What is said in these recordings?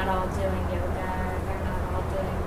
not all doing yoga. They're not all doing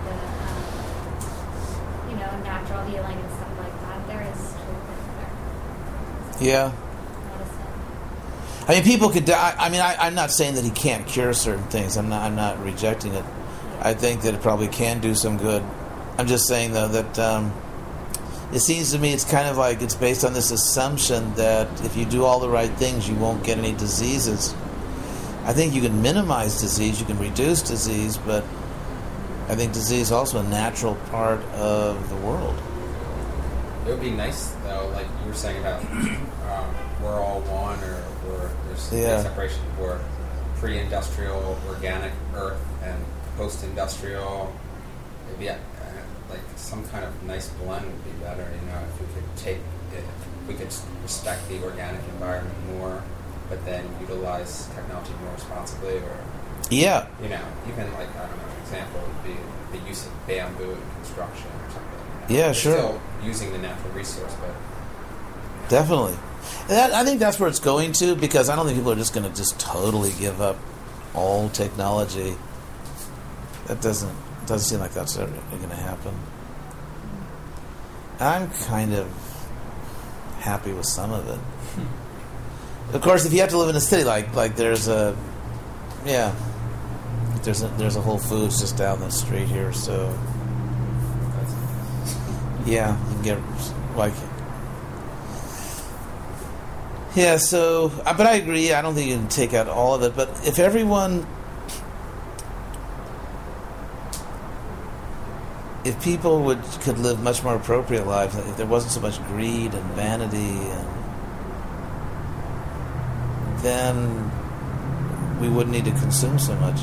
the natural healing and stuff like that. There is truth in there. Yeah. Medicine. I mean, people could. I'm not saying that he can't cure certain things. I'm not rejecting it. I think that it probably can do some good. I'm just saying though that it seems to me it's kind of like it's based on this assumption that if you do all the right things, you won't get any diseases. I think you can minimize disease, you can reduce disease, but I think disease is also a natural part of the world. It would be nice, though, like you were saying about we're all one, or there's a separation. We're pre-industrial organic Earth and post-industrial. Maybe like some kind of nice blend would be better. If we could if we could respect the organic environment more, but then utilize technology more responsibly, or even like I don't know, an example would be the use of bamboo in construction or something. Yeah, We're sure. Still using the natural resource, but definitely. And I think that's where it's going to, because I don't think people are just going to just totally give up all technology. That doesn't seem like that's ever going to happen. I'm kind of happy with some of it. Of course, if you have to live in a city, like there's a Whole Foods just down the street here, so yeah, you can get so. But I agree. I don't think you can take out all of it. But if people could live much more appropriate lives, if there wasn't so much greed and vanity, then we wouldn't need to consume so much.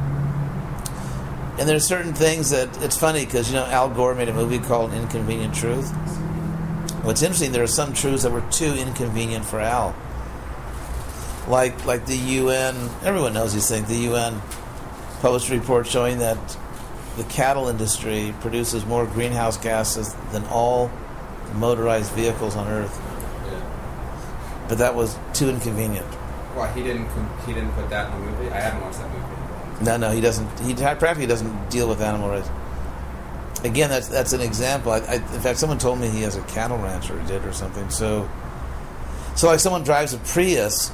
And there's certain things that it's funny because Al Gore made a movie called Inconvenient Truth. What's interesting, there are some truths that were too inconvenient for Al. Like the UN, everyone knows these things. The UN published a report showing that the cattle industry produces more greenhouse gases than all motorized vehicles on Earth. Yeah. But that was too inconvenient. Why he didn't put that in the movie? I haven't watched that movie. No, he doesn't. He practically doesn't deal with animal rights. Again, that's an example. In fact, someone told me he has a cattle ranch, or he did, or something. So like someone drives a Prius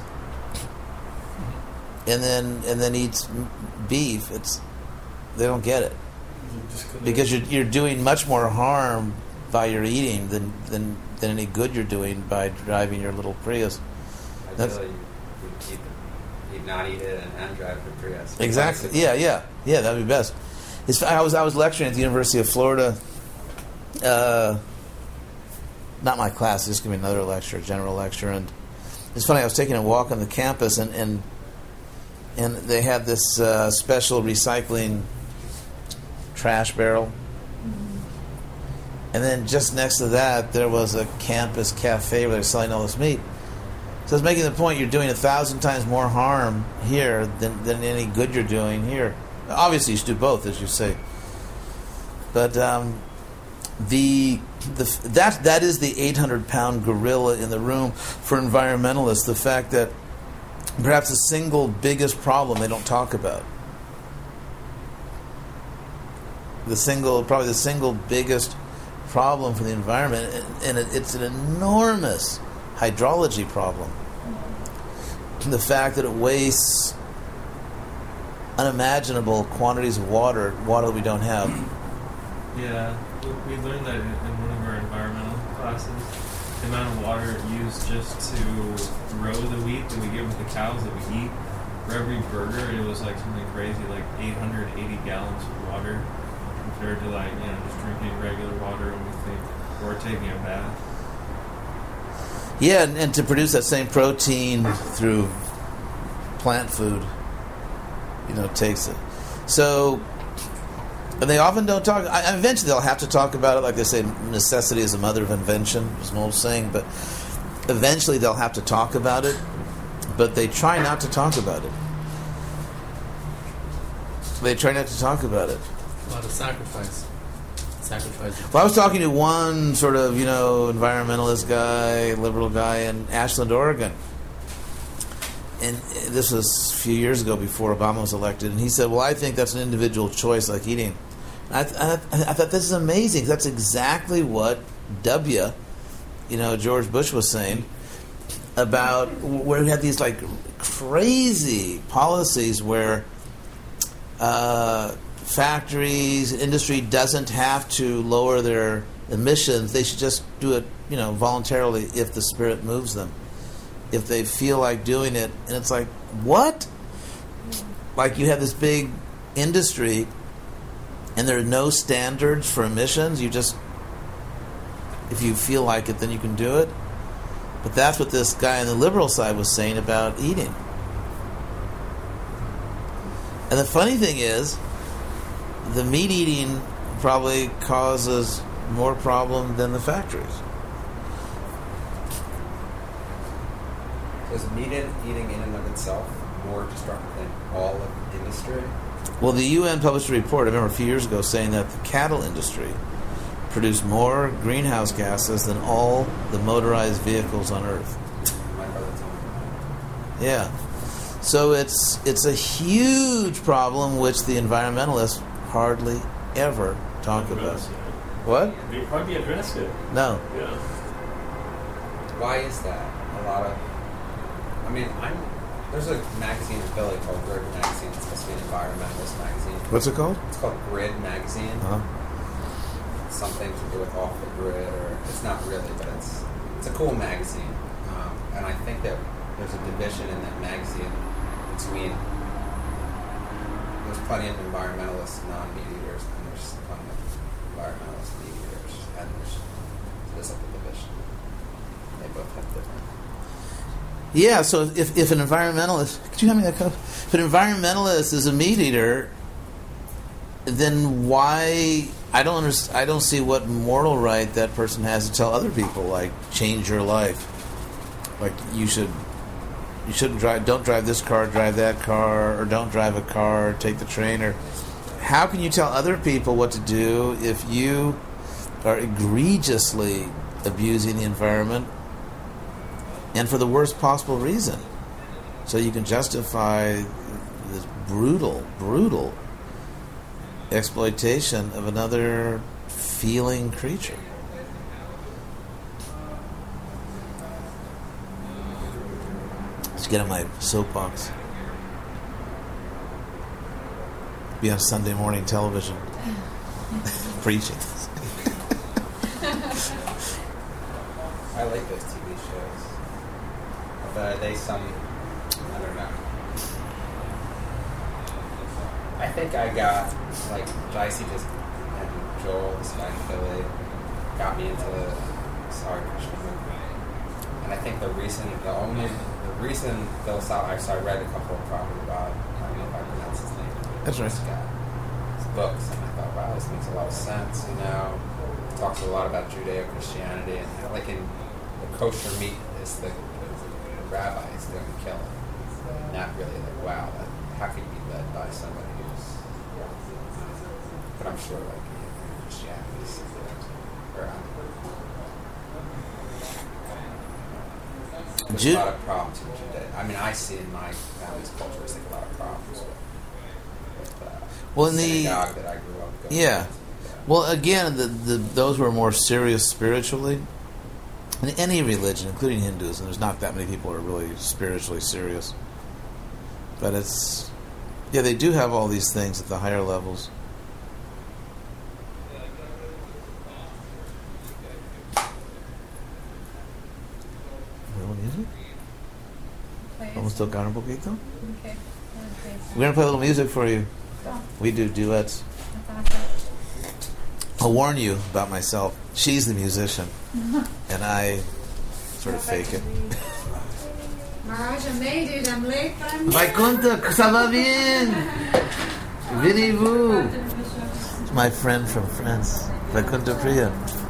and then eats beef. They don't get it because you're doing much more harm by your eating than any good you're doing by driving your little Prius. Ideally, you'd not eat it and drive the Prius. Exactly. Yeah. That'd be best. I was lecturing at the University of Florida. Not my class, just giving another lecture, a general lecture, and it's funny. I was taking a walk on the campus, and they had this special recycling trash barrel, and then just next to that there was a campus cafe where they were selling all this meat. So I was making the point: you're doing 1,000 times more harm here than any good you're doing here. Obviously, you should do both, as you say. But that is the 800-pound gorilla in the room for environmentalists. The fact that perhaps the single biggest problem they don't talk about, probably the single biggest problem for the environment, and it's an enormous hydrology problem. The fact that it wastes unimaginable quantities of water that we don't have. Yeah, we learned that in one of our environmental classes. The amount of water used just to grow the wheat that we give to the cows that we eat. For every burger, it was like something crazy, like 880 gallons of water, compared to just drinking regular water when we think, or taking a bath. Yeah, and to produce that same protein through plant food, takes it. So, and they often don't talk. Eventually, they'll have to talk about it. Like they say, necessity is the mother of invention. Is an old saying, but eventually they'll have to talk about it. But they try not to talk about it. A lot of sacrifice. Well, I was talking to one sort of, environmentalist guy, liberal guy in Ashland, Oregon. and this was a few years ago before Obama was elected, and he said, well, I think that's an individual choice like eating. I thought this is amazing. That's exactly what George Bush was saying about where we had these like crazy policies where factories, industry doesn't have to lower their emissions. They should just do it, voluntarily if the spirit moves them, if they feel like doing it. And it's like, what? Like you have this big industry and there are no standards for emissions. You just, if you feel like it, then you can do it. But that's what this guy on the liberal side was saying about eating. And the funny thing is, the meat eating probably causes more problem than the factories. Is meat eating in and of itself more destructive than all of the industry? Well, the UN published a report, I remember a few years ago, saying that the cattle industry produced more greenhouse gases than all the motorized vehicles on Earth. My brother told me that. Yeah. So it's a huge problem which the environmentalists hardly ever talk about. What? They probably address it. No. Yeah. Why is that? There's a magazine in Philly called Grid Magazine. It's supposed to be an environmentalist magazine. What's it called? It's called Grid Magazine. Uh-huh. Something to do with off the grid, or it's not really, but it's a cool magazine. And I think that there's a division in that magazine between there's plenty of environmentalist non-meat eaters, and there's plenty of environmentalist meat eaters, and there's like a division. They both have different. Yeah, so if an environmentalist... Could you hand me that cup? If an environmentalist is a meat eater, then why... I don't see what moral right that person has to tell other people, like, change your life. Like, you shouldn't drive... Don't drive this car, drive that car, or don't drive a car, take the train, or... How can you tell other people what to do if you are egregiously abusing the environment, and for the worst possible reason? So you can justify this brutal exploitation of another feeling creature. Let's get on my soapbox. Be on Sunday morning television. Preaching. I like those TV shows. But I don't know. I think I got, like, Dicey and Joel, this guy in Philly, got me into the Sorry Krishna movement. And I think the reason so I read a couple of Prabhupada, I don't know if I pronounce his name. That's right. This guy, his books, and I thought, wow, this makes a lot of sense, He talks a lot about Judeo-Christianity, and like in the kosher meat is the rabbi is going to kill him. Not really like, wow, how can you be led by somebody who's... But I'm sure, like, Christianity is there's a lot of problems with Judeo. I see in my family's culture, there's like a lot of problems with well, in the the synagogue that I grew up going yeah. to. Well, again, those were more serious spiritually. In any religion, including Hinduism, there's not that many people who are really spiritually serious. But they do have all these things at the higher levels. ¿Little music? Vamos a tocar un poquito? Okay. We're going to play a little music for you. Oh. We do duets. I'll warn you about myself. She's the musician, and I sort of fake it. Maharaj, I made it. I'm late, but I'm Vaikuntha, ça va bien? Venez-vous? It's my friend from France, Vaikuntha Priya.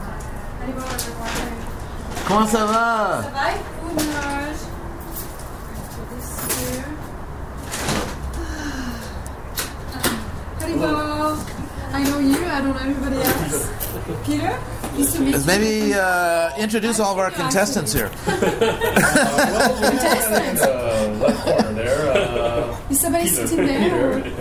Comment ça va? Ça va? Good, Maharaj. Haribol. I know you. I don't know everybody else. Peter, nice to meet you. Let's maybe introduce all of our contestants here. Well, we're in the left corner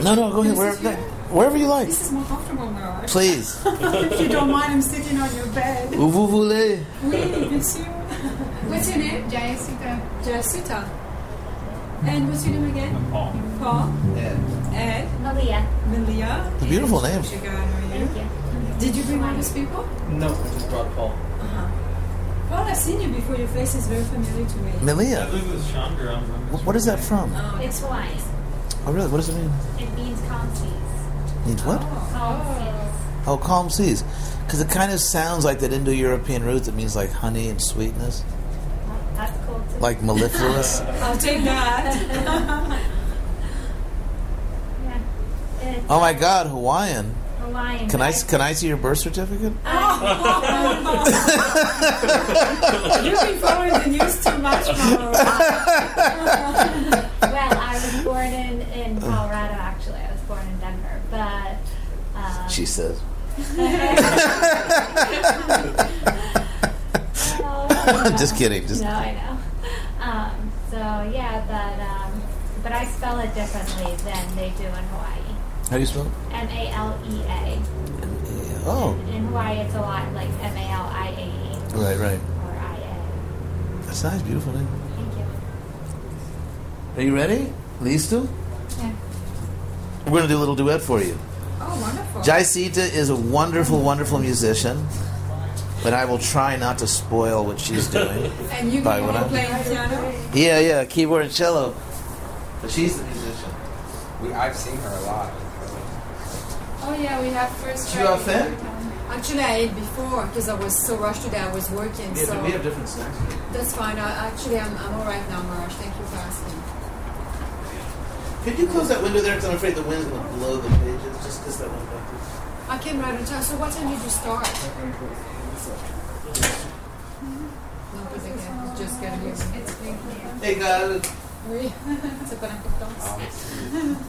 No, go ahead. Wherever you like. This is more comfortable, Mirage. Please. If you don't mind, I'm sitting on your bed. Où vous voulez. Oui, bien sûr. What's your name? Jayasita. Jayasita. And what's your name again? Paul. Paul. Yeah. Ed. Malia. Melia. It's a beautiful name. Sugar, how are you? Thank you. Did you bring all those people? No, I just brought Paul. Uh-huh. Paul, I've seen you before. Your face is very familiar to me. I Melia. live with Chandra. What is that from? Oh, It's Hawaiian. Oh, really? What does it mean? It means calm seas. Means what? Calm seas. Oh, calm seas. Because it kind of sounds like that Indo-European root that means like honey and sweetness. Well, that's cool too. Like mellifluous. I'll take that. Yeah. It's Oh my God, Hawaiian. Hawaiian. Can I see your birth certificate? You've been following the news too much, Mama. Well, I was born in Colorado, actually. I was born in Denver, but... She says. Just kidding. No, I know. So, yeah, but I spell it differently than they do in Hawaii. How do you spell it? Malea. Oh. In Hawaii, it's a lot like Maliae. Right. Or IA. That's nice, beautiful name. Thank you. Are you ready? Listo? Yeah. We're going to do a little duet for you. Oh, wonderful. Jayasita is a wonderful, wonderful musician, but I will try not to spoil what she's doing. And you By can what I- play piano? Yeah, keyboard and cello. But she's the musician. I've seen her a lot. Oh, yeah, we have first. You a fan? Actually, I ate before because I was so rushed today. I was working, so different snacks. that's fine. I'm all right now, Mirage. Thank you for asking. Could you close that window there? Because I'm afraid the wind's going to blow the pages. Just because that went back. I came right on time. So what time did you start? No, but again, just get here. Hey guys. Oui, c'est pas l'importance.